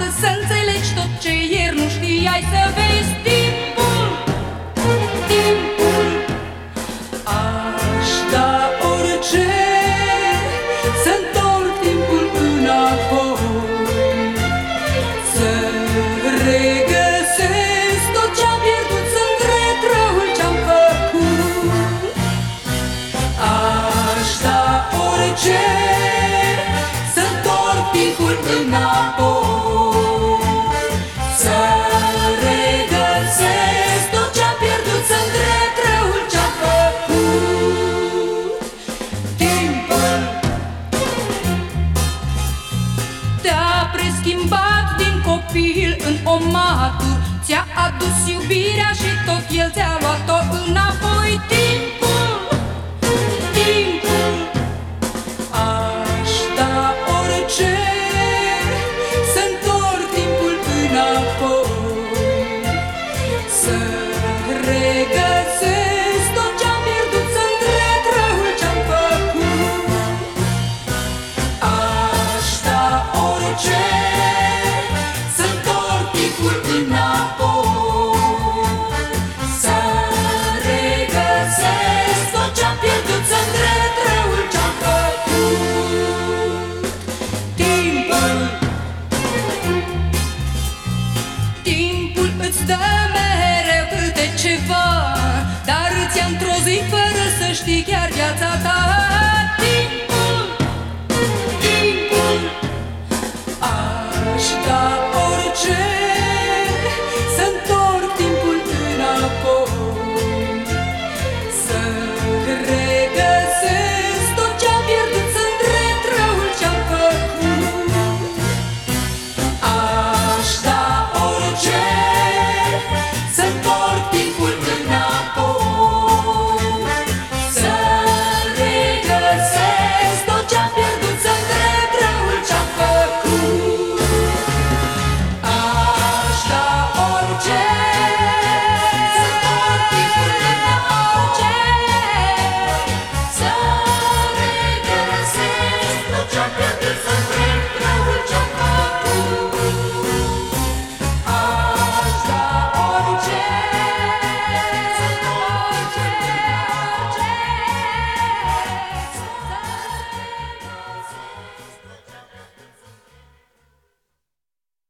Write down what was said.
astăzi să înțelegi tot ce ieri nu știai, să vezi timpul, timpul. Aș da orice să întorc timpul înapoi, să regăsesc tot ce-am pierdut, să-mi regret răul ce-am făcut. Aș da orice să întorc timpul înapoi, să regăsesc tot ce-am pierdut, să-mi regret răul ce-am făcut. Timpul te-a preschimbat din copil în om matur, ți-a adus iubirea și tot el ți-a luat-o înapoi.